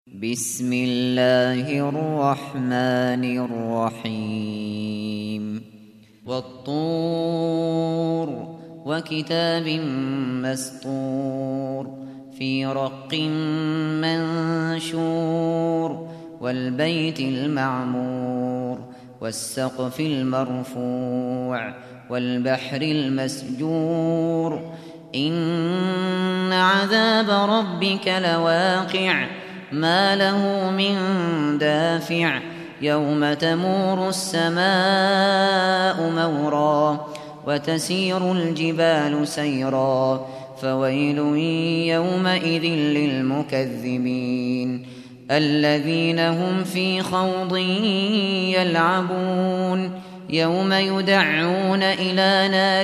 بسم الله الرحمن الرحيم والطور وكتاب مسطور في رق منشور والبيت المعمور والسقف المرفوع والبحر المسجور إن عذاب ربك لواقع ما له من دافع يوم تمور السماء مورا وتسير الجبال سيرا فويل يومئذ للمكذبين الذين هم في خوض يلعبون يوم يدعون إلى نار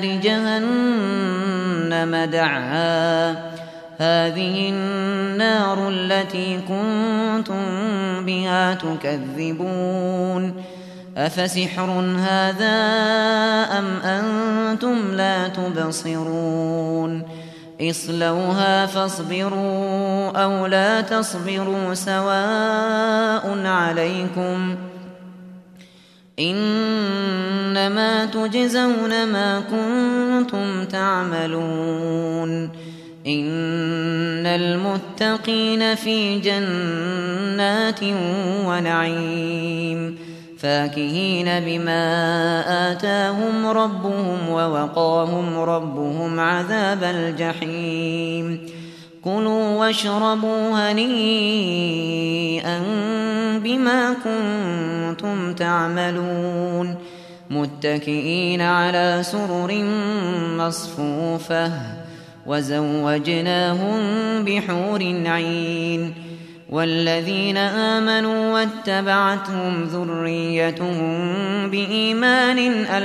جهنم دعا هذه النار التي كنتم بها تكذبون أفسحر هذا أم أنتم لا تبصرون اصلوها فاصبروا أو لا تصبروا سواء عليكم إنما تجزون ما كنتم تعملون إن المتقين في جنات ونعيم فاكهين بما آتاهم ربهم ووقاهم ربهم عذاب الجحيم كلوا واشربوا هنيئا بما كنتم تعملون متكئين على سرر مصفوفة وزوجناهم بحور عين والذين آمنوا واتبعتهم ذريتهم بإيمان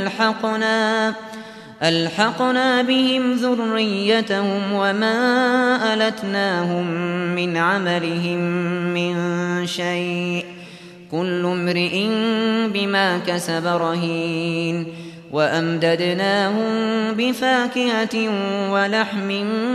ألحقنا بهم ذريتهم وما ألتناهم من عملهم من شيء كل امرئ بما كسب رهين وأمددناهم بفاكهة ولحم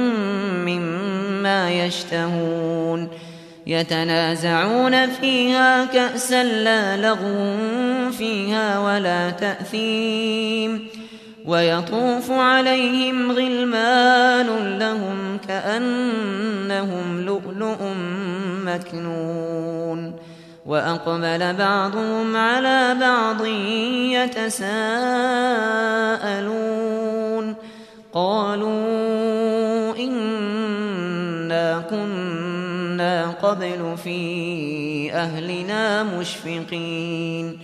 مما يشتهون يتنازعون فيها كأسا لا لغو فيها ولا تأثيم ويطوف عليهم غلمان لهم كأنهم لؤلؤ مكنون وأقبل بعضهم على بعض يتساءلون قالوا إنا كنا قبل في أهلنا مشفقين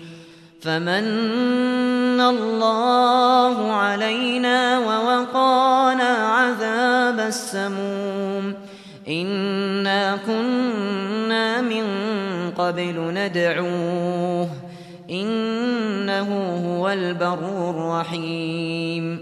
فمن الله علينا ووقانا عذاب السموم إنا كنا من قبل ندعوه إنه هو البر الرحيم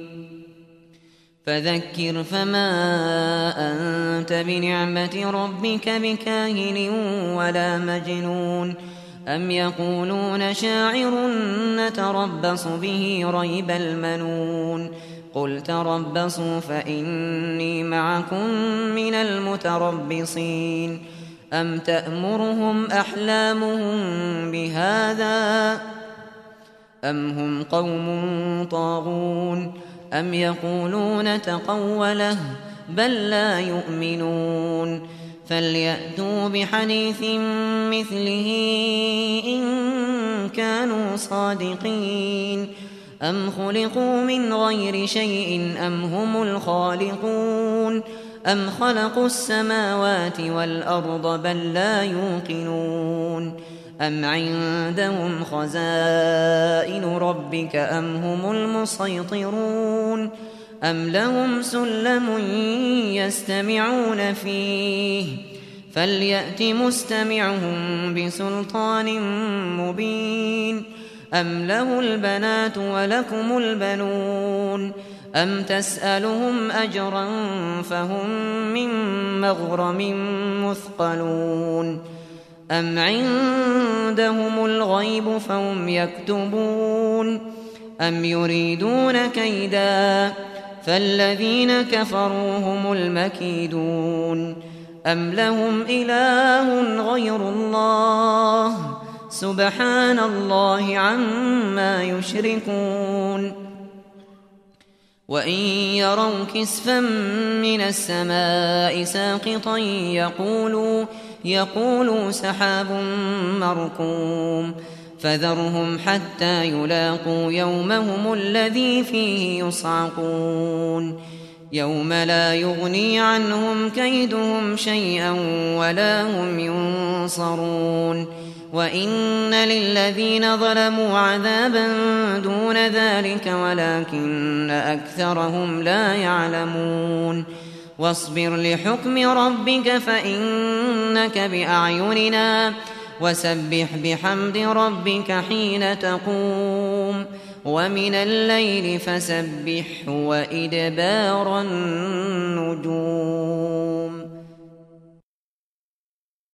فذكر فما أنت بنعمة ربك بكاهن ولا مجنون أم يقولون شاعر نتربص به ريب المنون قل تربصوا فإني معكم من المتربصين أم تأمرهم أحلامهم بهذا أم هم قوم طاغون أم يقولون تقوله بل لا يؤمنون فليأتوا بحديث مثله إن كانوا صادقين أم خلقوا من غير شيء أم هم الخالقون أم خلقوا السماوات والأرض بل لا يوقنون أم عندهم خزائن ربك أم هم المسيطرون أم لهم سلم يستمعون فيه فليأت مستمعهم بسلطان مبين أم له البنات ولكم البنون أم تسألهم أجرا فهم من مغرم مثقلون أم عندهم الغيب فهم يكتبون أم يريدون كيدا فالذين كفروا هم المكيدون أم لهم إله غير الله سبحان الله عما يشركون وإن يروا كسفا من السماء ساقطا يقولوا سحاب مركوم فذرهم حتى يلاقوا يومهم الذي فيه يصعقون يوم لا يغني عنهم كيدهم شيئا ولا هم ينصرون وإن للذين ظلموا عذابا دون ذلك ولكن أكثرهم لا يعلمون واصبر لحكم ربك فإنك بأعيننا وسبح بحمد ربك حين تقوم ومن الليل فسبحه وإدبار النجوم